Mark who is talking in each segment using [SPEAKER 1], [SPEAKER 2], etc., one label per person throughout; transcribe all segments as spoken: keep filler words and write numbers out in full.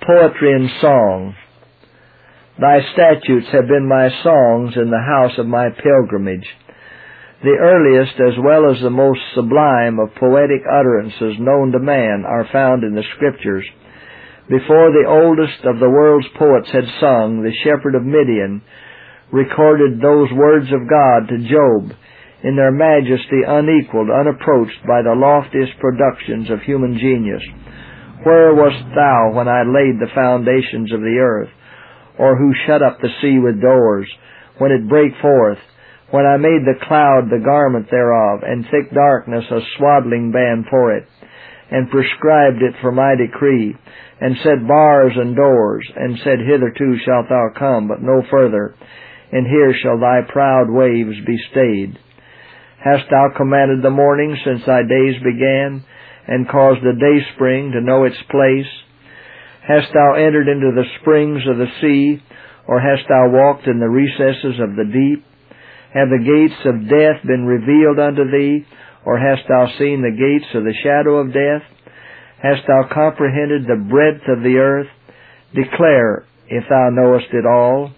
[SPEAKER 1] Poetry and Song. Thy statutes have been my songs in the house of my pilgrimage. The earliest as well as the most sublime of poetic utterances known to man are found in the Scriptures. Before the oldest of the world's poets had sung, the shepherd of Midian recorded those words of God to Job in their majesty unequaled, unapproached by the loftiest productions of human genius. Where wast thou when I laid the foundations of the earth? Or who shut up the sea with doors, when it brake forth? When I made the cloud the garment thereof, and thick darkness a swaddling band for it, and prescribed it for my decree, and set bars and doors, and said, Hitherto shalt thou come, but no further, and here shall thy proud waves be stayed. Hast thou commanded the morning since thy days began, and caused the dayspring to know its place? Hast thou entered into the springs of the sea, or hast thou walked in the recesses of the deep? Have the gates of death been revealed unto thee, or hast thou seen the gates of the shadow of death? Hast thou comprehended the breadth of the earth? Declare, if thou knowest it all.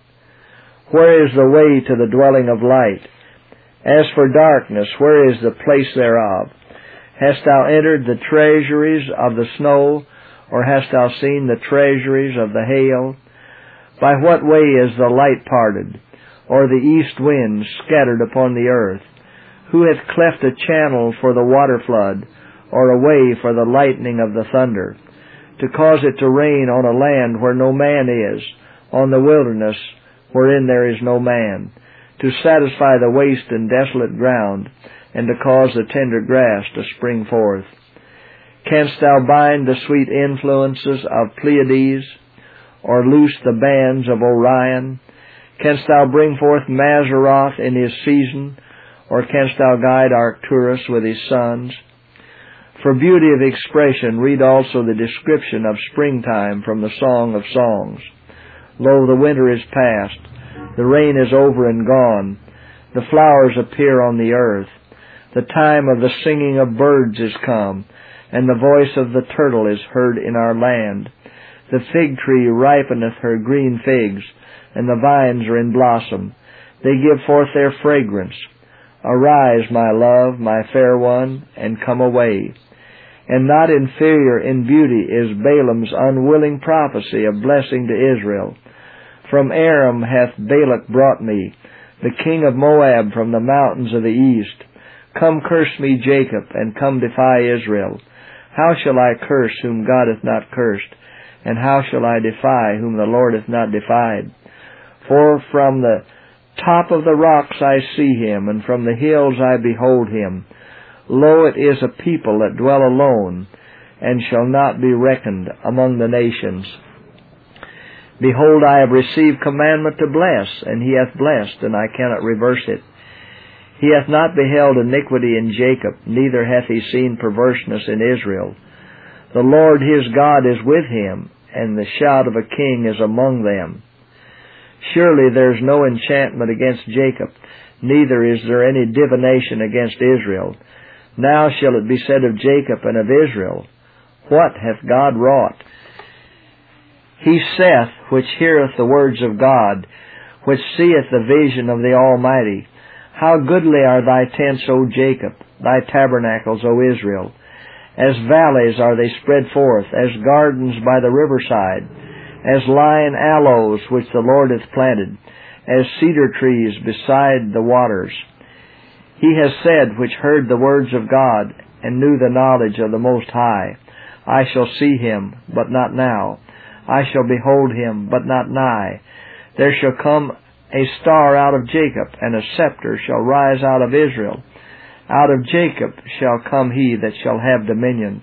[SPEAKER 1] Where is the way to the dwelling of light? As for darkness, where is the place thereof? Hast thou entered the treasuries of the snow, or hast thou seen the treasuries of the hail? By what way is the light parted, or the east wind scattered upon the earth? Who hath cleft a channel for the water flood, or a way for the lightning of the thunder? To cause it to rain on a land where no man is, on the wilderness wherein there is no man, to satisfy the waste and desolate ground, and to cause the tender grass to spring forth. Canst thou bind the sweet influences of Pleiades, or loose the bands of Orion? Canst thou bring forth Mazzaroth in his season, or canst thou guide Arcturus with his sons? For beauty of expression, read also the description of springtime from the Song of Songs. Lo, the winter is past, the rain is over and gone, the flowers appear on the earth, the time of the singing of birds is come, and the voice of the turtle is heard in our land. The fig tree ripeneth her green figs, and the vines are in blossom. They give forth their fragrance. Arise, my love, my fair one, and come away. And not inferior in beauty is Balaam's unwilling prophecy of blessing to Israel. From Aram hath Balak brought me, the king of Moab from the mountains of the east. Come curse me, Jacob, and come defy Israel. How shall I curse whom God hath not cursed? And how shall I defy whom the Lord hath not defied? For from the top of the rocks I see him, and from the hills I behold him. Lo, it is a people that dwell alone, and shall not be reckoned among the nations. Behold, I have received commandment to bless, and he hath blessed, and I cannot reverse it. He hath not beheld iniquity in Jacob, neither hath he seen perverseness in Israel. The Lord his God is with him, and the shout of a king is among them. Surely there is no enchantment against Jacob, neither is there any divination against Israel. Now shall it be said of Jacob and of Israel, What hath God wrought? He saith, which heareth the words of God, which seeth the vision of the Almighty. How goodly are thy tents, O Jacob, thy tabernacles, O Israel. As valleys are they spread forth, as gardens by the riverside, as lion aloes which the Lord hath planted, as cedar trees beside the waters. He has said, which heard the words of God, and knew the knowledge of the Most High, I shall see him, but not now. I shall behold him, but not nigh. There shall come a star out of Jacob, and a scepter shall rise out of Israel. Out of Jacob shall come he that shall have dominion.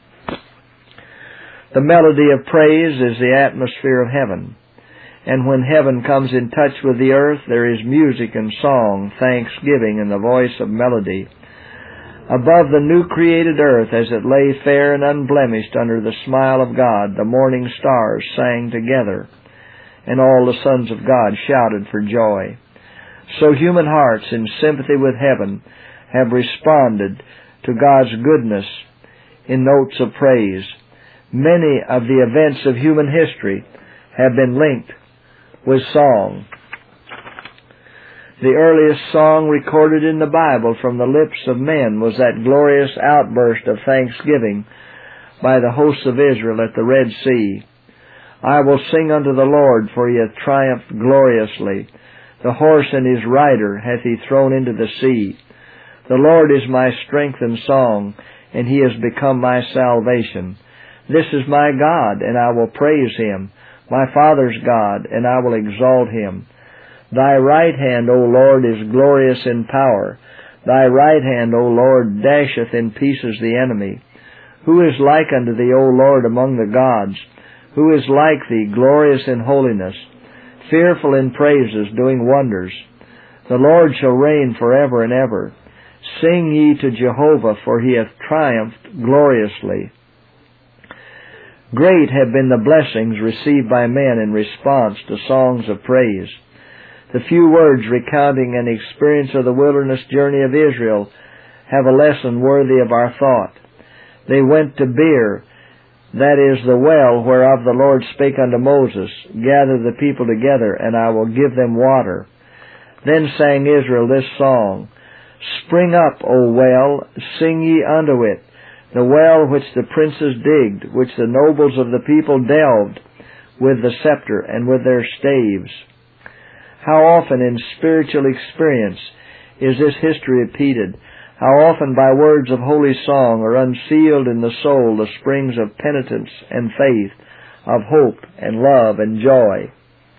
[SPEAKER 1] The melody of praise is the atmosphere of heaven. And when heaven comes in touch with the earth, there is music and song, thanksgiving, and the voice of melody. Above the new created earth, as it lay fair and unblemished under the smile of God, the morning stars sang together, and all the sons of God shouted for joy. So human hearts, in sympathy with heaven, have responded to God's goodness in notes of praise. Many of the events of human history have been linked with song. The earliest song recorded in the Bible from the lips of men was that glorious outburst of thanksgiving by the hosts of Israel at the Red Sea. I will sing unto the Lord, for he hath triumphed gloriously. The horse and his rider hath he thrown into the sea. The Lord is my strength and song, and he has become my salvation. This is my God, and I will praise him, my Father's God, and I will exalt him. Thy right hand, O Lord, is glorious in power. Thy right hand, O Lord, dasheth in pieces the enemy. Who is like unto thee, O Lord, among the gods? Who is like thee, glorious in holiness, fearful in praises, doing wonders? The Lord shall reign forever and ever. Sing ye to Jehovah, for he hath triumphed gloriously. Great have been the blessings received by men in response to songs of praise. The few words recounting an experience of the wilderness journey of Israel have a lesson worthy of our thought. They went to Beer, that is the well whereof the Lord spake unto Moses, Gather the people together, and I will give them water. Then sang Israel this song, Spring up, O well, sing ye unto it, the well which the princes digged, which the nobles of the people delved with the scepter and with their staves. How often in spiritual experience is this history repeated? How often by words of holy song are unsealed in the soul the springs of penitence and faith, of hope and love and joy.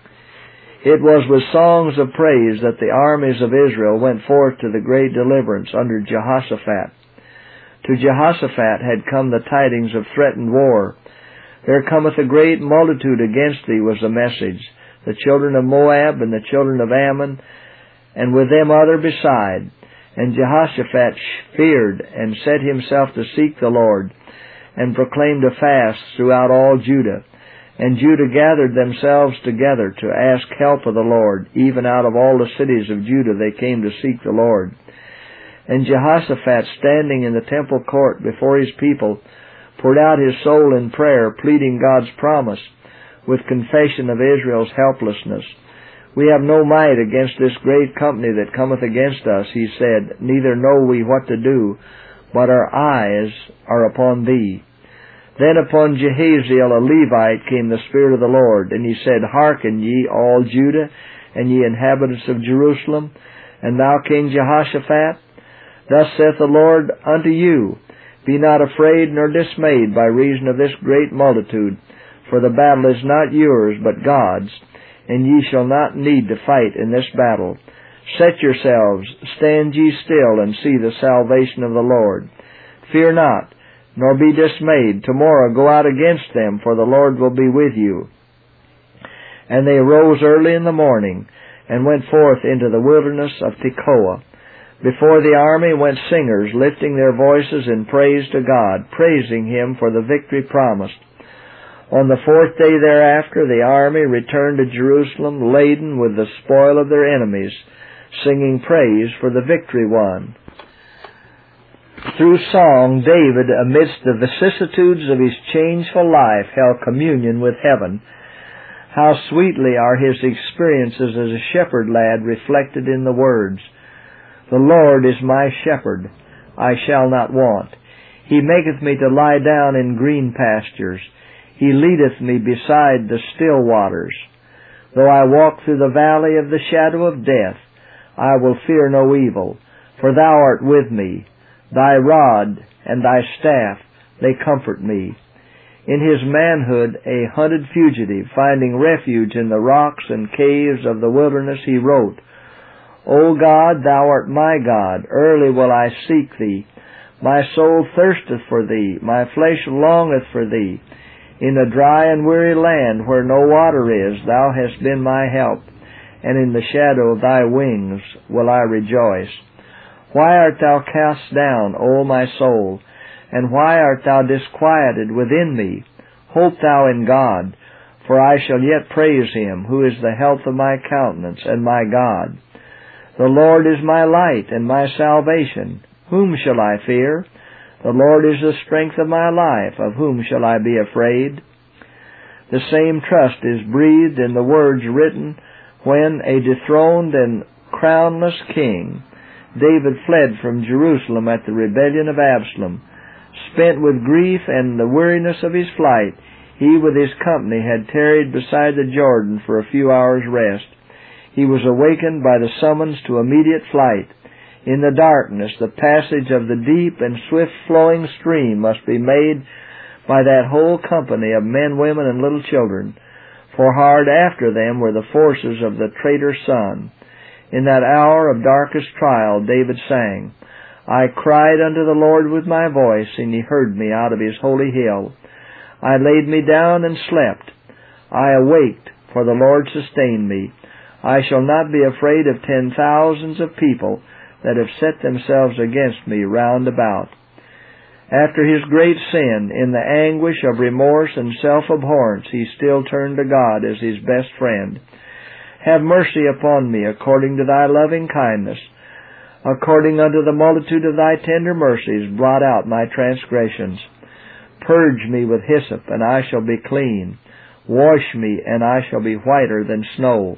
[SPEAKER 1] It was with songs of praise that the armies of Israel went forth to the great deliverance under Jehoshaphat. To Jehoshaphat had come the tidings of threatened war. There cometh a great multitude against thee, was the message. The children of Moab and the children of Ammon, and with them other beside. And Jehoshaphat feared and set himself to seek the Lord, and proclaimed a fast throughout all Judah. And Judah gathered themselves together to ask help of the Lord. Even out of all the cities of Judah they came to seek the Lord. And Jehoshaphat, standing in the temple court before his people, poured out his soul in prayer, pleading God's promise, with confession of Israel's helplessness. We have no might against this great company that cometh against us, he said, neither know we what to do, but our eyes are upon thee. Then upon Jehaziel a Levite came the Spirit of the Lord, and he said, Hearken ye, all Judah, and ye inhabitants of Jerusalem, and thou King Jehoshaphat, thus saith the Lord unto you, Be not afraid nor dismayed by reason of this great multitude, for the battle is not yours, but God's, and ye shall not need to fight in this battle. Set yourselves, stand ye still, and see the salvation of the Lord. Fear not, nor be dismayed. Tomorrow go out against them, for the Lord will be with you. And they arose early in the morning, and went forth into the wilderness of Tekoa. Before the army went singers, lifting their voices in praise to God, praising him for the victory promised. On the fourth day thereafter, the army returned to Jerusalem, laden with the spoil of their enemies, singing praise for the victory won. Through song, David, amidst the vicissitudes of his changeful life, held communion with heaven. How sweetly are his experiences as a shepherd lad reflected in the words, The Lord is my shepherd, I shall not want. He maketh me to lie down in green pastures. He leadeth me beside the still waters. Though I walk through the valley of the shadow of death, I will fear no evil, for thou art with me. Thy rod and thy staff, they comfort me. In his manhood, a hunted fugitive, finding refuge in the rocks and caves of the wilderness, he wrote, O God, thou art my God, early will I seek thee. My soul thirsteth for thee, my flesh longeth for thee. In a dry and weary land where no water is, thou hast been my help, and in the shadow of thy wings will I rejoice. Why art thou cast down, O my soul, and why art thou disquieted within me? Hope thou in God, for I shall yet praise him, who is the health of my countenance and my God. The Lord is my light and my salvation. Whom shall I fear? The Lord is the strength of my life. Of whom shall I be afraid? The same trust is breathed in the words written when a dethroned and crownless king, David, fled from Jerusalem at the rebellion of Absalom. Spent with grief and the weariness of his flight, he with his company had tarried beside the Jordan for a few hours' rest. He was awakened by the summons to immediate flight. In the darkness, the passage of the deep and swift-flowing stream must be made by that whole company of men, women, and little children, for hard after them were the forces of the traitor sun. In that hour of darkest trial, David sang, I cried unto the Lord with my voice, and he heard me out of his holy hill. I laid me down and slept. I awaked, for the Lord sustained me. I shall not be afraid of ten thousands of people that have set themselves against me round about. After his great sin, in the anguish of remorse and self-abhorrence, he still turned to God as his best friend. Have mercy upon me according to thy loving kindness. According unto the multitude of thy tender mercies, blot out my transgressions. Purge me with hyssop, and I shall be clean. Wash me, and I shall be whiter than snow.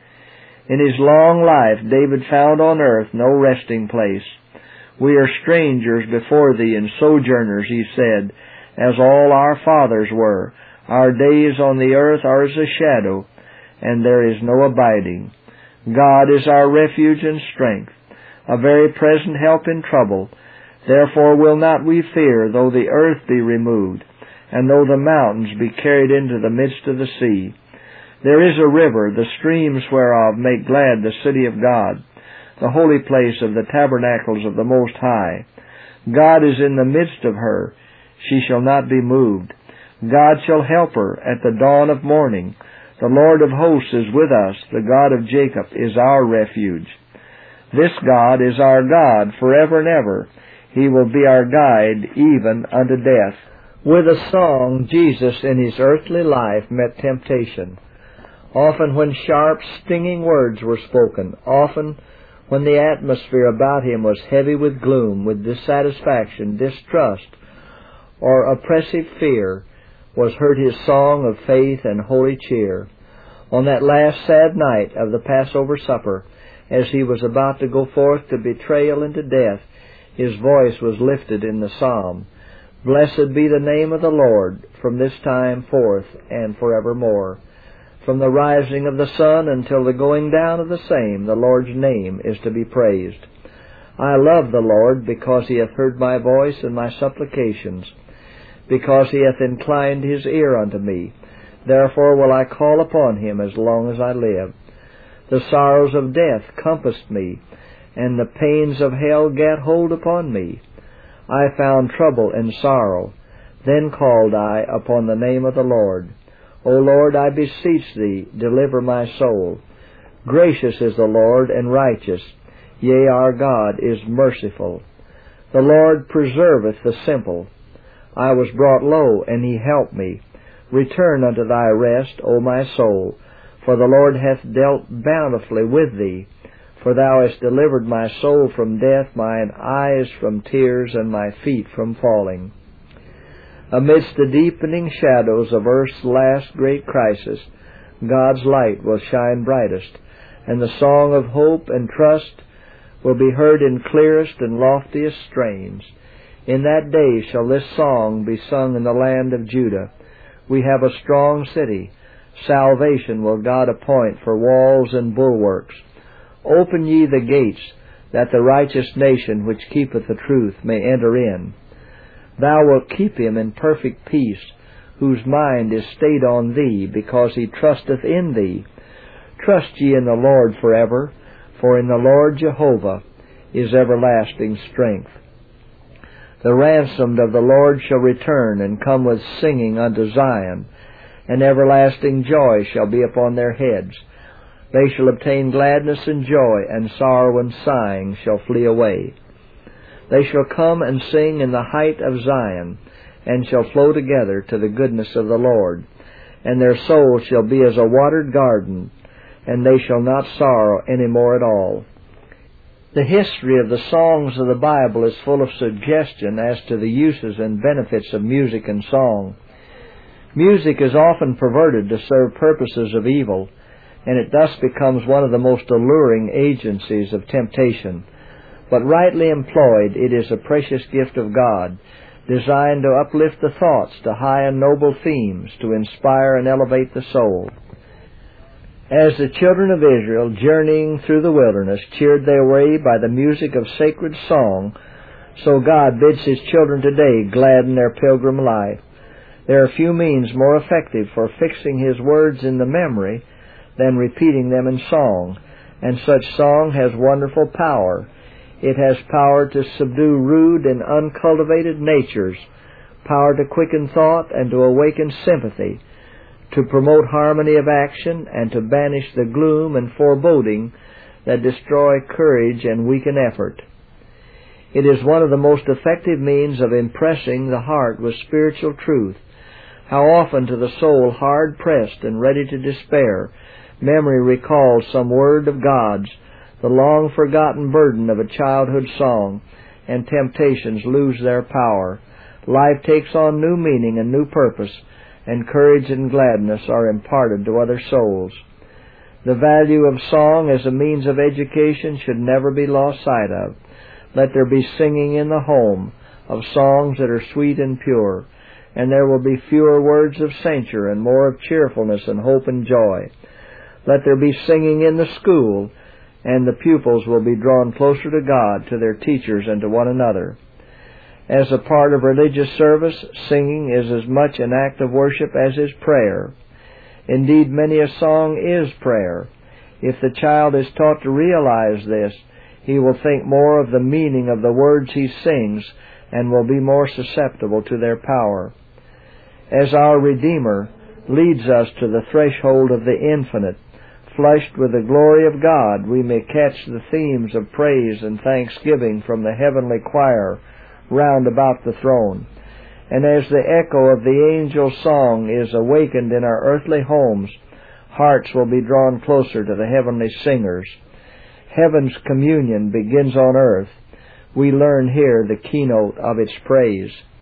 [SPEAKER 1] In his long life, David found on earth no resting place. We are strangers before thee and sojourners, he said, as all our fathers were. Our days on the earth are as a shadow, and there is no abiding. God is our refuge and strength, a very present help in trouble. Therefore will not we fear, though the earth be removed, and though the mountains be carried into the midst of the sea. There is a river, the streams whereof make glad the city of God, the holy place of the tabernacles of the Most High. God is in the midst of her. She shall not be moved. God shall help her at the dawn of morning. The Lord of hosts is with us. The God of Jacob is our refuge. This God is our God forever and ever. He will be our guide even unto death. With a song, Jesus in his earthly life met temptation. Often when sharp, stinging words were spoken, often when the atmosphere about him was heavy with gloom, with dissatisfaction, distrust, or oppressive fear, was heard his song of faith and holy cheer. On that last sad night of the Passover supper, as he was about to go forth to betrayal and to death, his voice was lifted in the psalm, Blessed be the name of the Lord, from this time forth and forevermore. From the rising of the sun until the going down of the same, the Lord's name is to be praised. I love the Lord, because he hath heard my voice and my supplications, because he hath inclined his ear unto me. Therefore will I call upon him as long as I live. The sorrows of death compassed me, and the pains of hell gat hold upon me. I found trouble and sorrow. Then called I upon the name of the Lord. O Lord, I beseech thee, deliver my soul. Gracious is the Lord, and righteous. Yea, our God is merciful. The Lord preserveth the simple. I was brought low, and he helped me. Return unto thy rest, O my soul, for the Lord hath dealt bountifully with thee. For thou hast delivered my soul from death, mine eyes from tears, and my feet from falling. Amidst the deepening shadows of earth's last great crisis, God's light will shine brightest, and the song of hope and trust will be heard in clearest and loftiest strains. In that day shall this song be sung in the land of Judah. We have a strong city. Salvation will God appoint for walls and bulwarks. Open ye the gates, that the righteous nation which keepeth the truth may enter in. Thou wilt keep him in perfect peace, whose mind is stayed on thee, because he trusteth in thee. Trust ye in the Lord forever, for in the Lord Jehovah is everlasting strength. The ransomed of the Lord shall return, and come with singing unto Zion, and everlasting joy shall be upon their heads. They shall obtain gladness and joy, and sorrow and sighing shall flee away. They shall come and sing in the height of Zion, and shall flow together to the goodness of the Lord. And their soul shall be as a watered garden, and they shall not sorrow any more at all. The history of the songs of the Bible is full of suggestion as to the uses and benefits of music and song. Music is often perverted to serve purposes of evil, and it thus becomes one of the most alluring agencies of temptation. But rightly employed, it is a precious gift of God, designed to uplift the thoughts to high and noble themes, to inspire and elevate the soul. As the children of Israel, journeying through the wilderness, cheered their way by the music of sacred song, so God bids His children today gladden their pilgrim life. There are few means more effective for fixing His words in the memory than repeating them in song, and such song has wonderful power. It has power to subdue rude and uncultivated natures, power to quicken thought and to awaken sympathy, to promote harmony of action, and to banish the gloom and foreboding that destroy courage and weaken effort. It is one of the most effective means of impressing the heart with spiritual truth. How often to the soul hard-pressed and ready to despair, memory recalls some word of God's, the long-forgotten burden of a childhood song, and temptations lose their power. Life takes on new meaning and new purpose, and courage and gladness are imparted to other souls. The value of song as a means of education should never be lost sight of. Let there be singing in the home of songs that are sweet and pure, and there will be fewer words of censure and more of cheerfulness and hope and joy. Let there be singing in the school, and the pupils will be drawn closer to God, to their teachers, and to one another. As a part of religious service, singing is as much an act of worship as is prayer. Indeed, many a song is prayer. If the child is taught to realize this, he will think more of the meaning of the words he sings and will be more susceptible to their power. As our Redeemer leads us to the threshold of the infinite, flushed with the glory of God, we may catch the themes of praise and thanksgiving from the heavenly choir round about the throne. And as the echo of the angel's song is awakened in our earthly homes, hearts will be drawn closer to the heavenly singers. Heaven's communion begins on earth. We learn here the keynote of its praise.